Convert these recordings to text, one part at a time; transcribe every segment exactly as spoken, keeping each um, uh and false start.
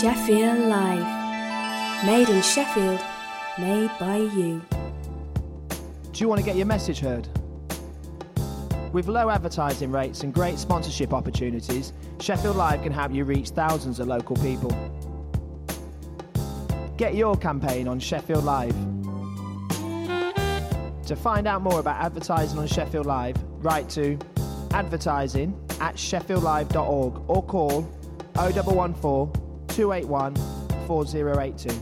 Sheffield Live. Made in Sheffield, made by you. Do you want to get your message heard? With low advertising rates and great sponsorship opportunities, Sheffield Live can help you reach thousands of local people. Get your campaign on Sheffield Live. To find out more about advertising on Sheffield Live, write to advertising at sheffield live dot org or call oh one one four, two eight one, four oh eight two.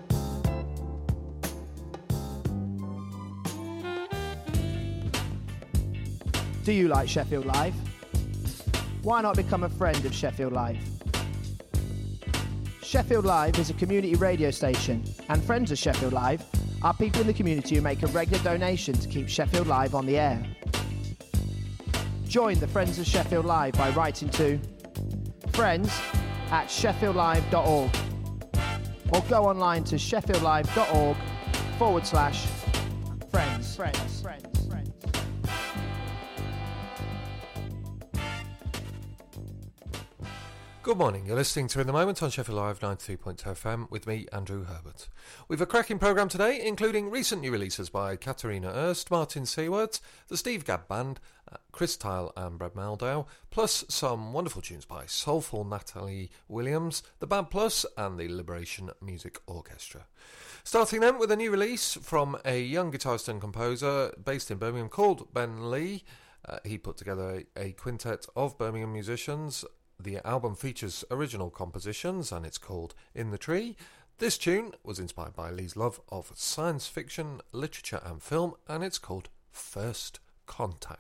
Do you like Sheffield Live? Why not become a friend of Sheffield Live? Sheffield Live is a community radio station, and friends of Sheffield Live are people in the community who make a regular donation to keep Sheffield Live on the air. Join the Friends of Sheffield Live by writing to friends at sheffield live dot org or go online to sheffield live dot org forward slash friends. Friends. Friends. Friends. Good morning, you're listening to In the Moment on Sheffield Live ninety-two point two F M with me, Andrew Herbert. We've a cracking programme today, including recent new releases by Katharina Erst, Martin Seward, the Steve Gadd Band, uh, Chris Tyle and Brad Meldau, plus some wonderful tunes by soulful Natalie Williams, the Band Plus and the Liberation Music Orchestra. Starting then with a new release from a young guitarist and composer based in Birmingham called Ben Lee. Uh, he put together a, a quintet of Birmingham musicians. The album features original compositions and it's called In the Tree. This tune was inspired by Lee's love of science fiction, literature and film, and it's called First Contact.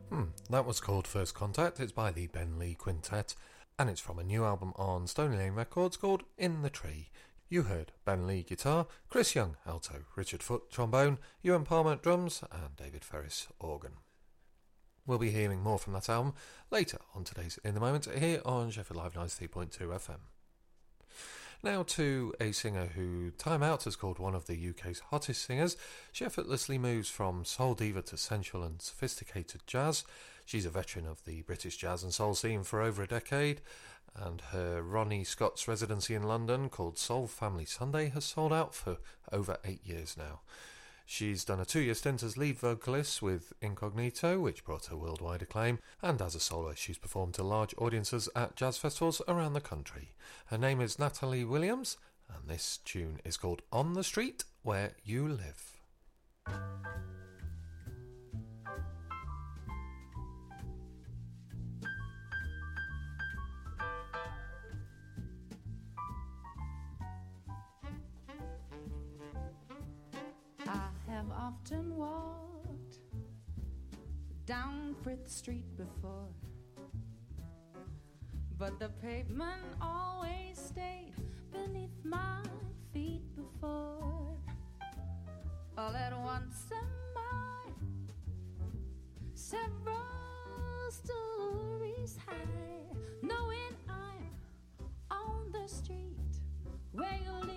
Hmm, that was called First Contact. It's by the Ben Lee Quintet, and it's from a new album on Stony Lane Records called In the Tree. You heard Ben Lee guitar, Chris Young alto, Richard Foote trombone, Ewan Palmer drums, and David Ferris organ. We'll be hearing more from that album later on today's In the Moment here on Sheffield Live ninety-three point two F M. Now to a singer who Time Out has called one of the U K's hottest singers. She effortlessly moves from soul diva to sensual and sophisticated jazz. She's a veteran of the British jazz and soul scene for over a decade, and her Ronnie Scott's residency in London, called Soul Family Sunday, has sold out for over eight years now. She's done a two-year stint as lead vocalist with Incognito, which brought her worldwide acclaim, and as a soloist she's performed to large audiences at jazz festivals around the country. Her name is Natalie Williams, and this tune is called On the Street Where You Live. I've often walked down Frith Street before, but the pavement always stayed beneath my feet before. All at once am I several stories high, knowing I'm on the street where you live.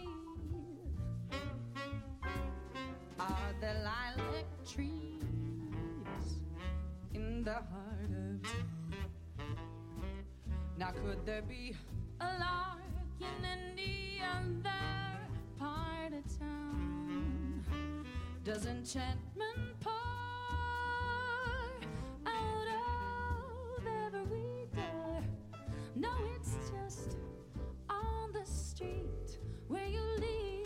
Are there lilac trees in the heart of town? Now could there be a lark in any other part of town? Does enchantment pour out of every door? No, it's just on the street where you live.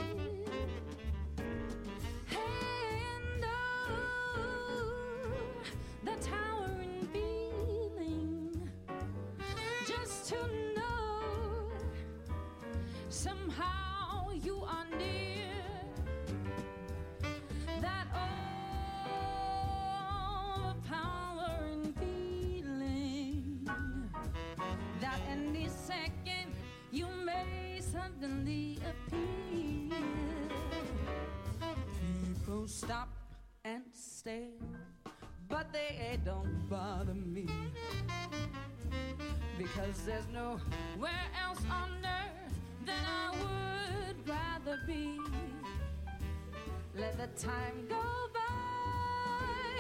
Somehow you are near that overpowering feeling that any second you may suddenly appear. People stop and stare, but they don't bother me, because there's nowhere else on earth than I would rather be. Let the time go by,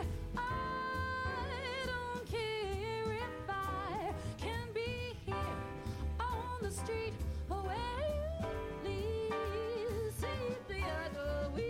I don't care if I can be here on the street where you live. Simply adore we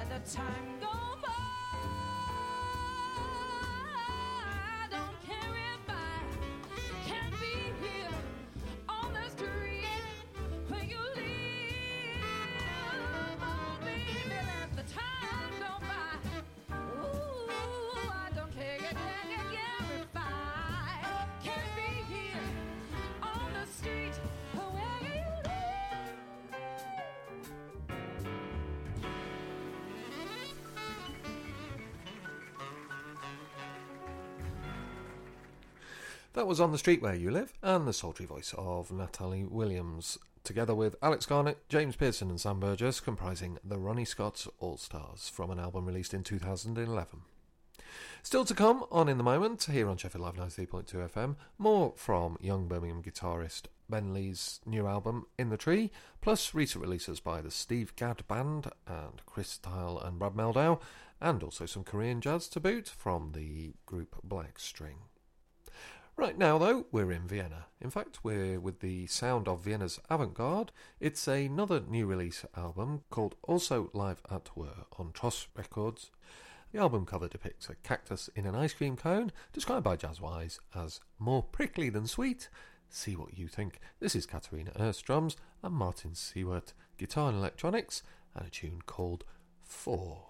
let the time go by. I don't care if I can't be here on the street when you leave. Oh, baby, let the time go by. Ooh, I don't care, yeah, yeah, yeah, yeah, if I can't be here on the street where you live. That was On the Street Where You Live, and the sultry voice of Natalie Williams, together with Alex Garnett, James Pearson and Sam Burgess, comprising the Ronnie Scott's All-Stars, from an album released in two thousand eleven. Still to come on In the Moment, here on Sheffield Live ninety-three point two F M, more from young Birmingham guitarist Ben Lee's new album, In the Tree, plus recent releases by the Steve Gadd Band and Chris Tile and Brad Meldau, and also some Korean jazz to boot from the group Black String. Right now, though, we're in Vienna. In fact, we're with the sound of Vienna's avant-garde. It's another new release album called Also Live at Were on Tross Records. The album cover depicts a cactus in an ice cream cone, described by Jazzwise as more prickly than sweet. See what you think. This is Katharina Erst drums and Martin Seward guitar and electronics, and a tune called Four.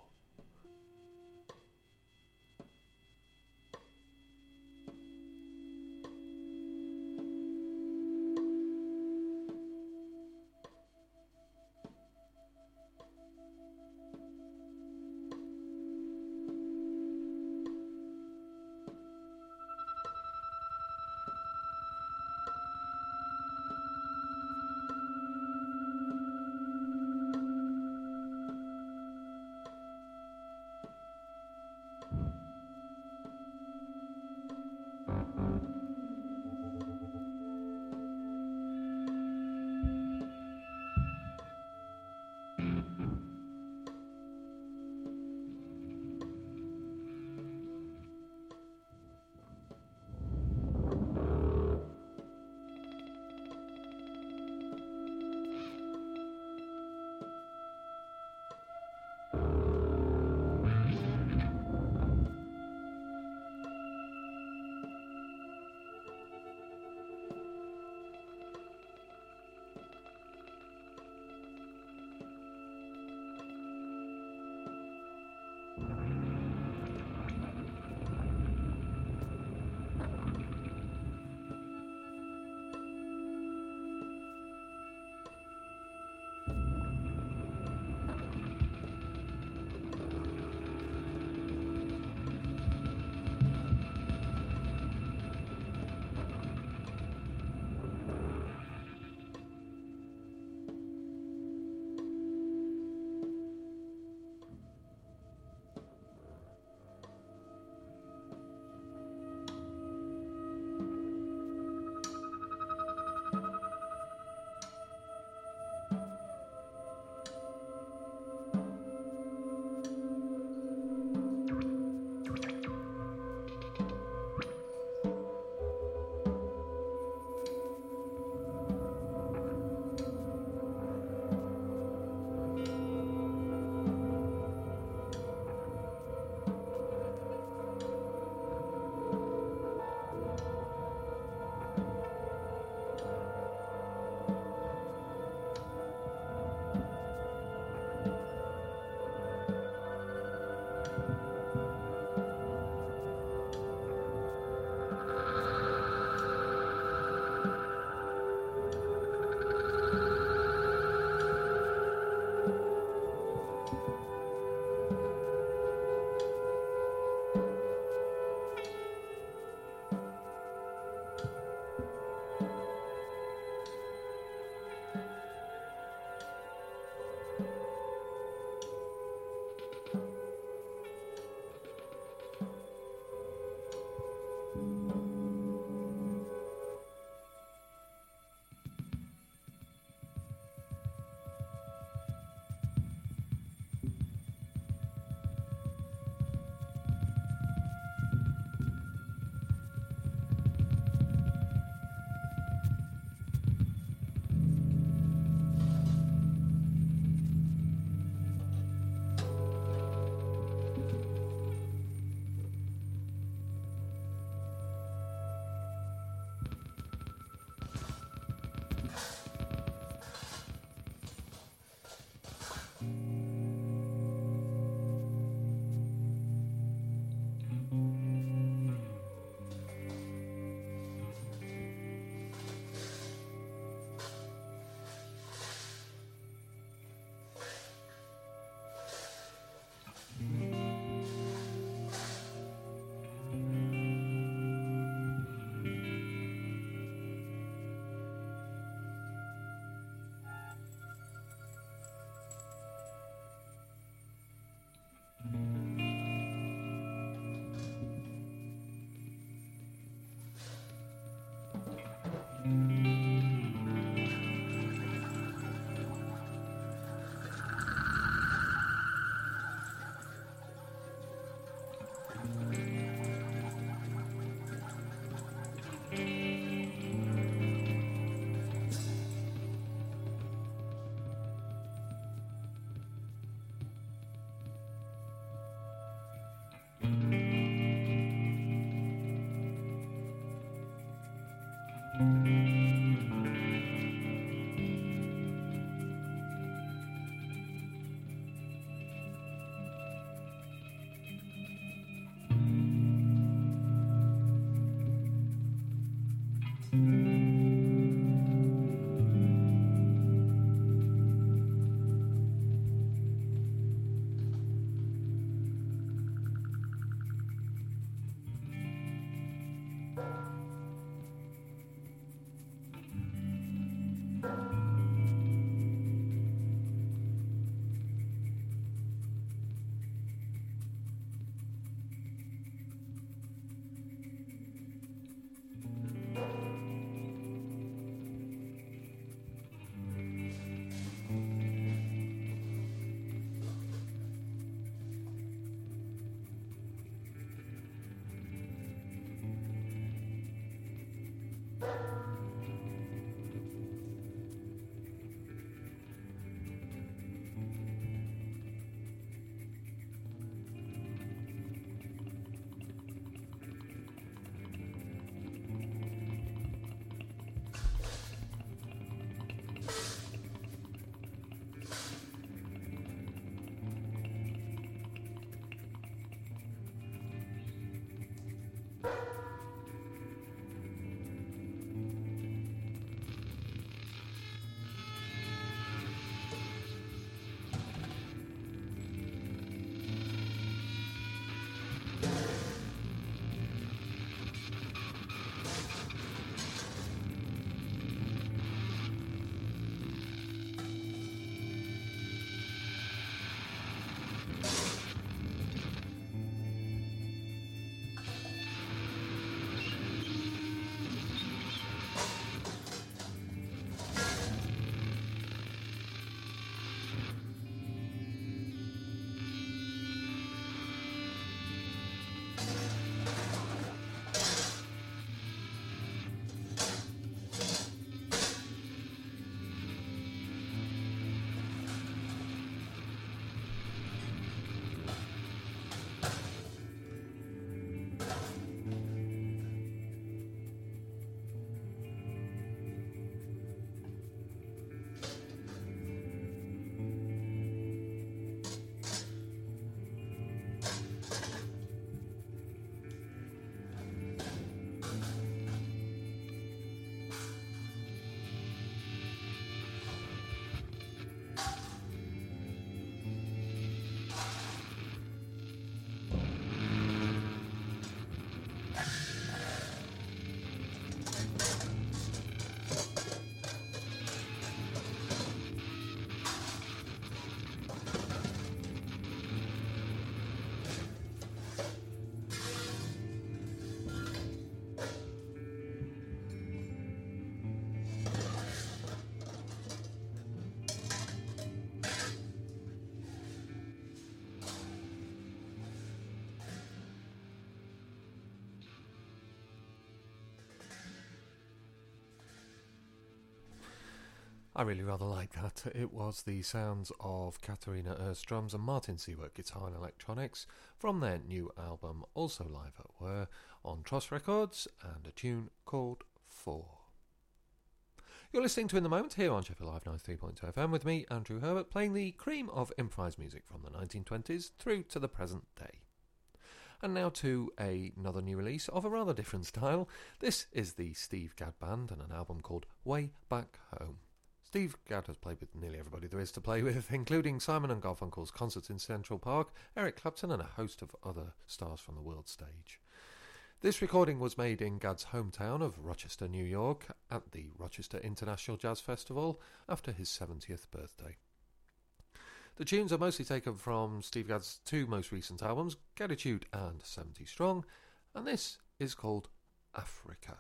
I really rather like that. It was the sounds of Katharina Erst drums and Martin Seward guitar and electronics from their new album, also live at Were, on Tross Records, and a tune called Four. You're listening to In the Moment here on Sheffield Live ninety-three point two F M with me, Andrew Herbert, playing the cream of improvised music from the nineteen twenties through to the present day. And now to a, another new release of a rather different style. This is the Steve Gadd Band and an album called Way Back Home. Steve Gadd has played with nearly everybody there is to play with, including Simon and Garfunkel's concerts in Central Park, Eric Clapton and a host of other stars from the world stage. This recording was made in Gadd's hometown of Rochester, New York, at the Rochester International Jazz Festival after his seventieth birthday. The tunes are mostly taken from Steve Gadd's two most recent albums, Gadditude and seventy Strong, and this is called Africa.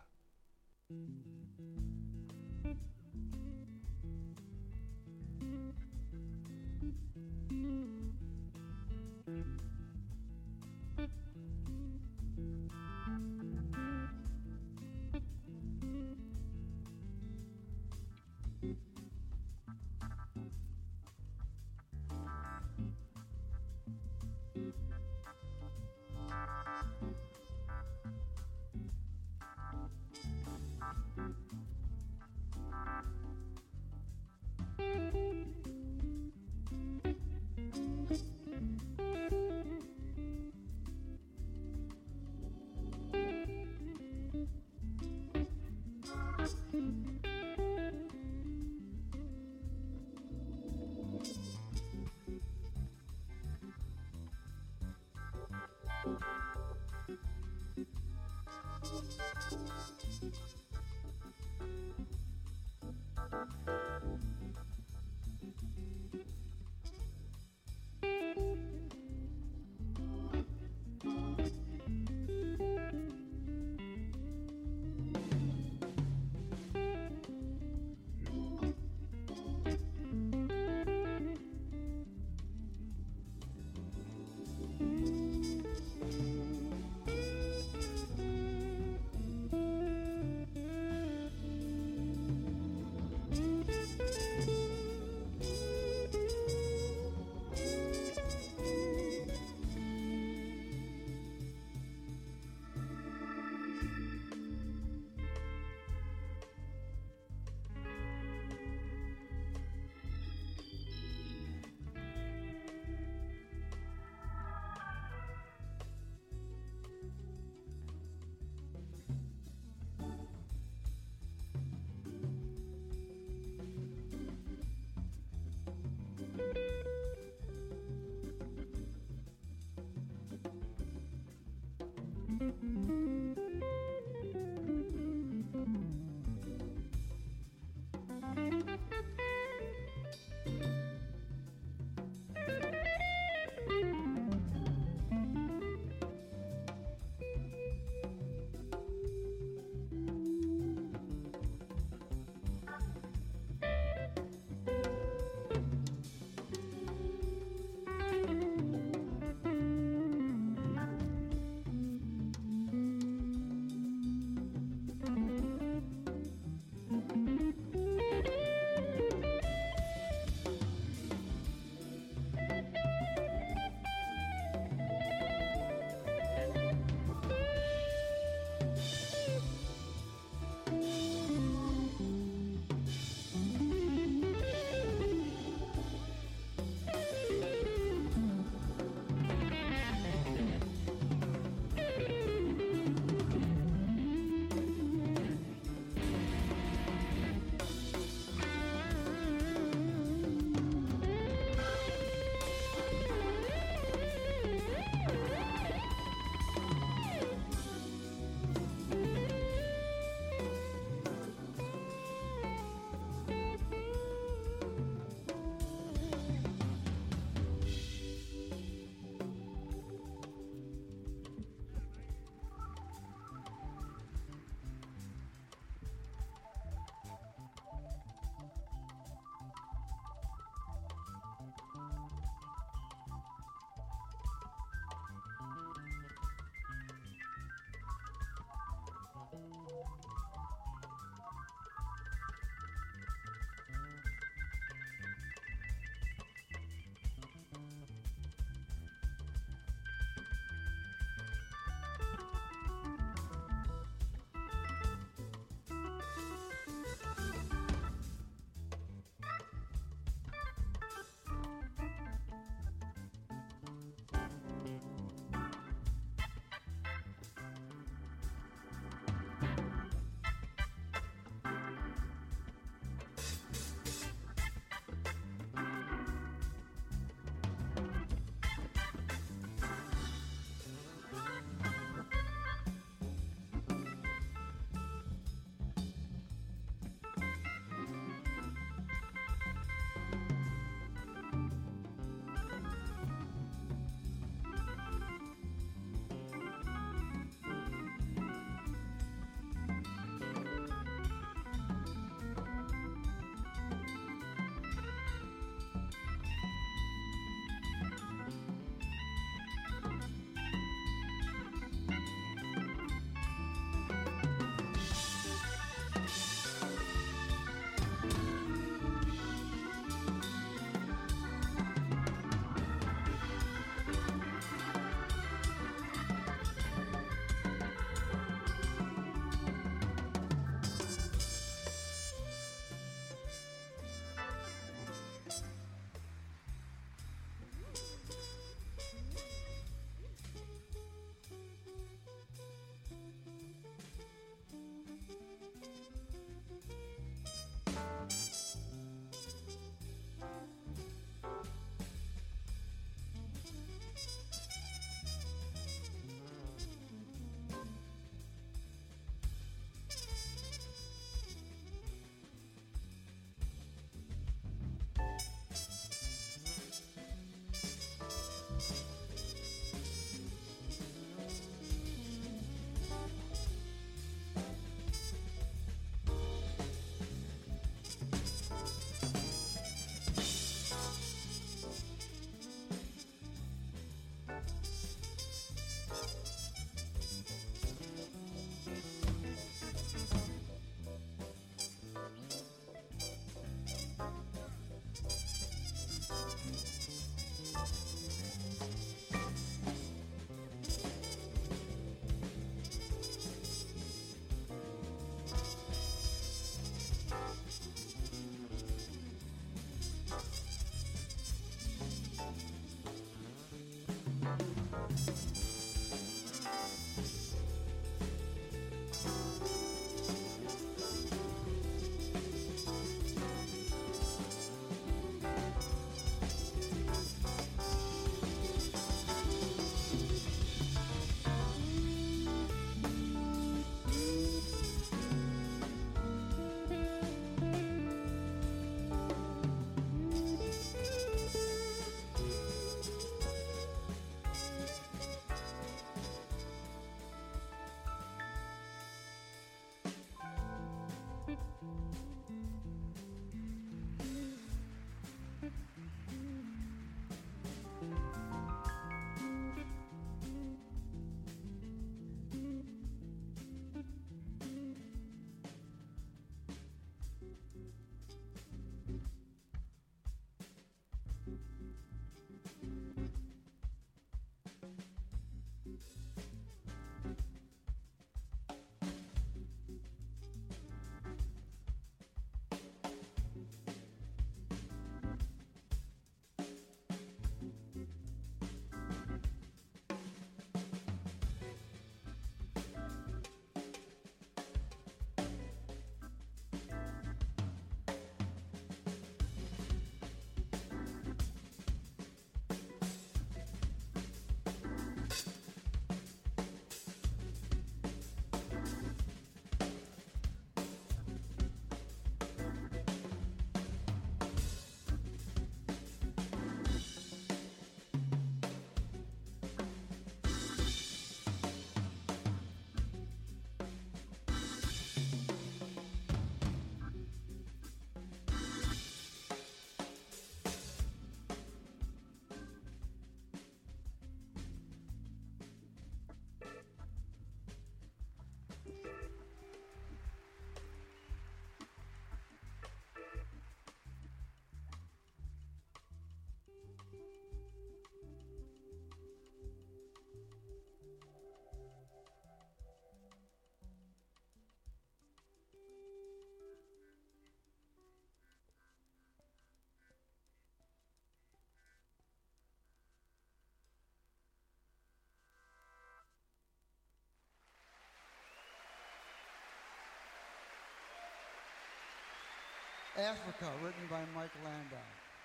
Africa, written by Mike Landau.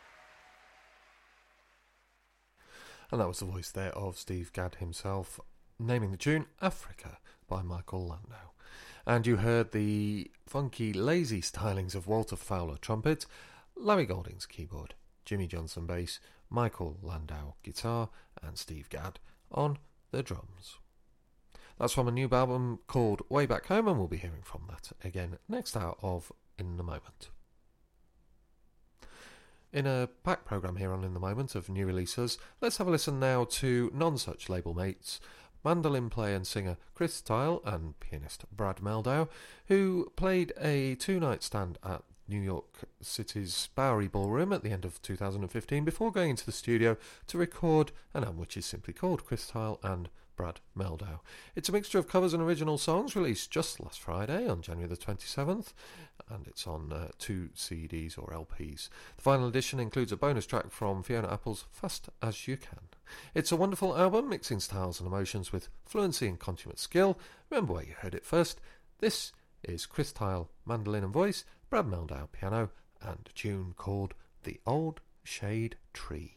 And that was the voice there of Steve Gadd himself, naming the tune Africa by Michael Landau. And you heard the funky, lazy stylings of Walter Fowler trumpet, Larry Goldings keyboard, Jimmy Johnson bass, Michael Landau guitar, and Steve Gadd on the drums. That's from a new album called Way Back Home, and we'll be hearing from that again next hour of In the Moment. In a packed programme here on In the Moment of new releases, let's have a listen now to non-such label mates, mandolin player and singer Chris Tile and pianist Brad Meldau, who played a two-night stand at New York City's Bowery Ballroom at the end of two thousand fifteen before going into the studio to record an album which is simply called Chris Tile and Brad Meldau. It's a mixture of covers and original songs released just last Friday on January the twenty-seventh, and it's on uh, two C Ds or L Ps. The final edition includes a bonus track from Fiona Apple's Fast As You Can. It's a wonderful album, mixing styles and emotions with fluency and consummate skill. Remember where you heard it first. This is Chris Tile, mandolin and voice, Brad Meldau piano, and a tune called The Old Shade Tree.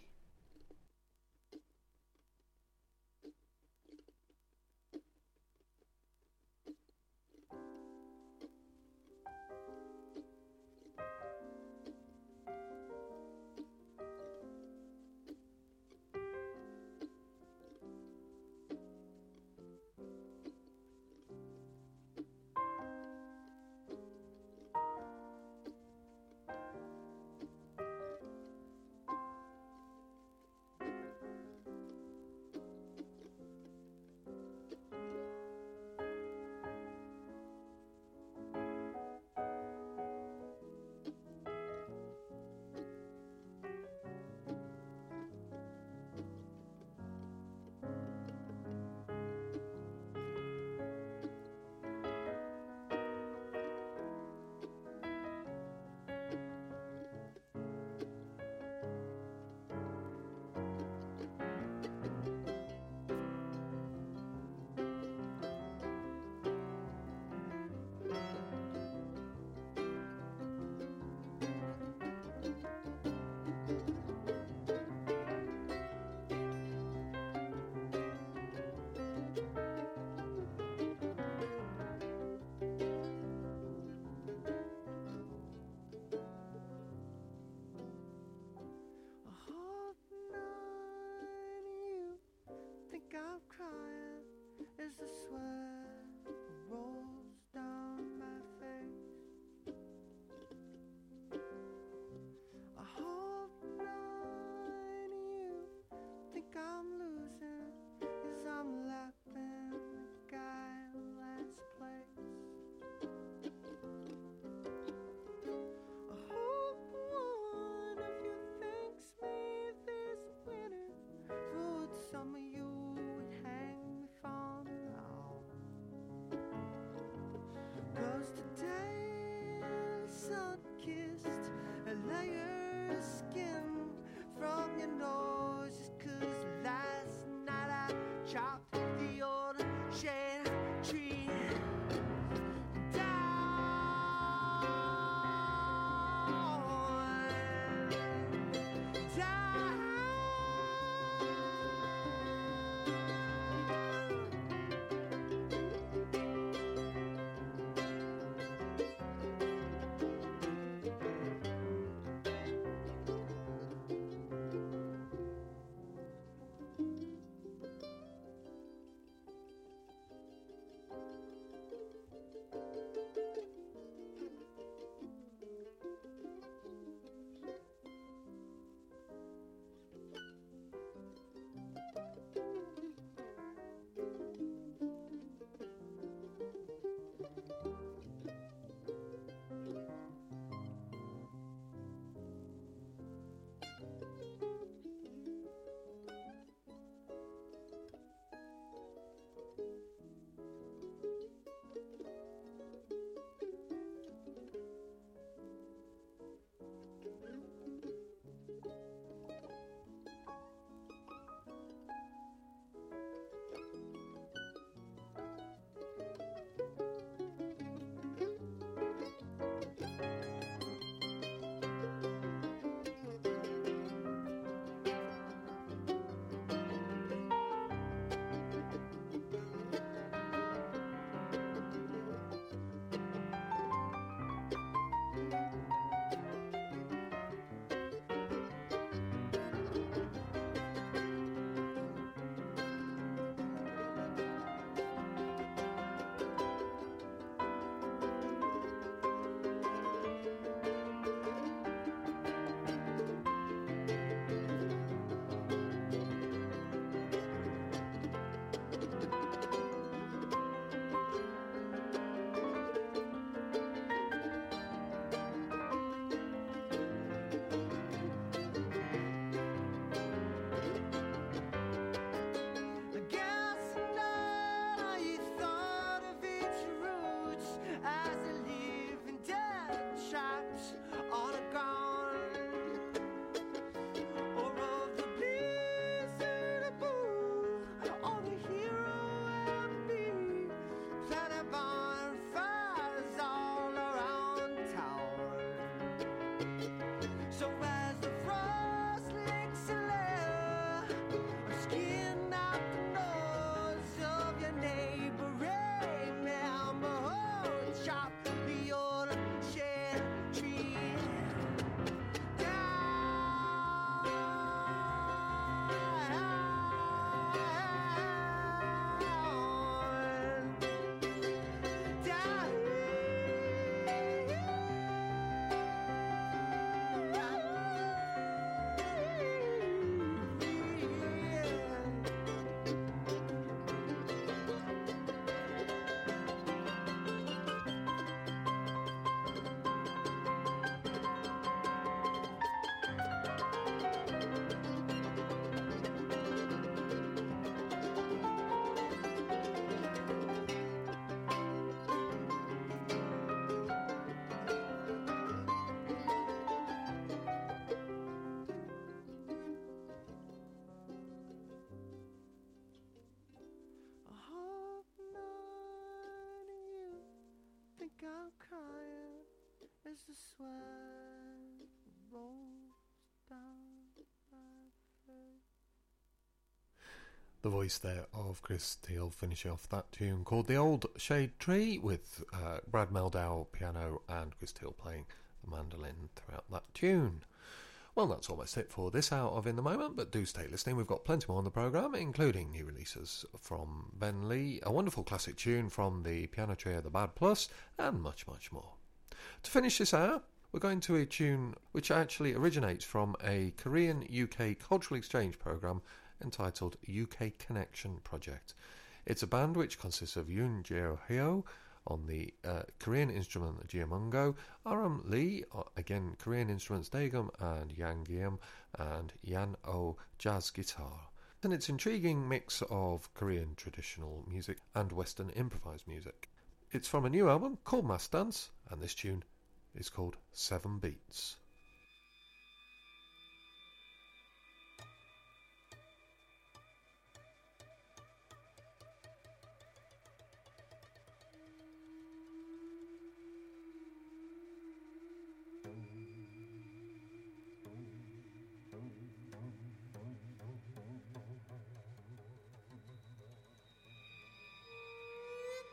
out crying as the sweat rolls down my face. The voice there of Chris Steele finishing off that tune called The Old Shade Tree, with uh, Brad Meldau piano and Chris Steele playing the mandolin throughout that tune. Well, that's almost it for this hour of In the Moment, but do stay listening. We've got plenty more on the programme, including new releases from Ben Lee, a wonderful classic tune from the piano trio The Bad Plus, and much, much more. To finish this hour, we're going to a tune which actually originates from a Korean-U K cultural exchange programme entitled U K Connection Project. It's a band which consists of Yoon Jae-hyo on the uh, Korean instrument Jiamungo, Aram Lee, uh, again Korean instruments Daegum and Yang Gyeom, and Yan Oh jazz guitar. And it's an intriguing mix of Korean traditional music and Western improvised music. It's from a new album called Mass Dance, and this tune is called Seven Beats.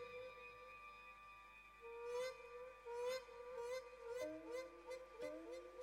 Thank you.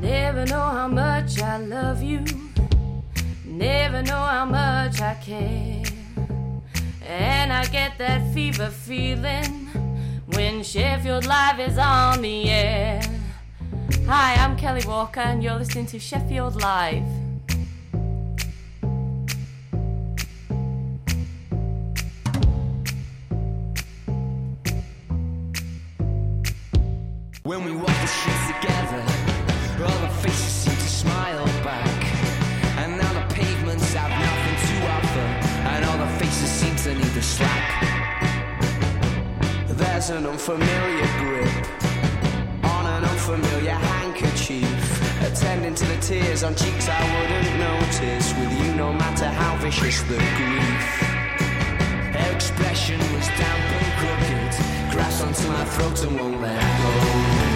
Never know how much I love you. Never know how much I care. And I get that fever feeling when Sheffield Live is on the air. Hi, I'm Kelly Walker and you're listening to Sheffield Live. When we walk the streets together, all the faces seem to smile back. And now the pavements have nothing to offer, and all the faces seem to need a slap. There's an unfamiliar grip on an unfamiliar handkerchief, attending to the tears on cheeks I wouldn't notice with you, no matter how vicious the grief. Her expression was damp and crooked, grasps onto my throat and won't let go.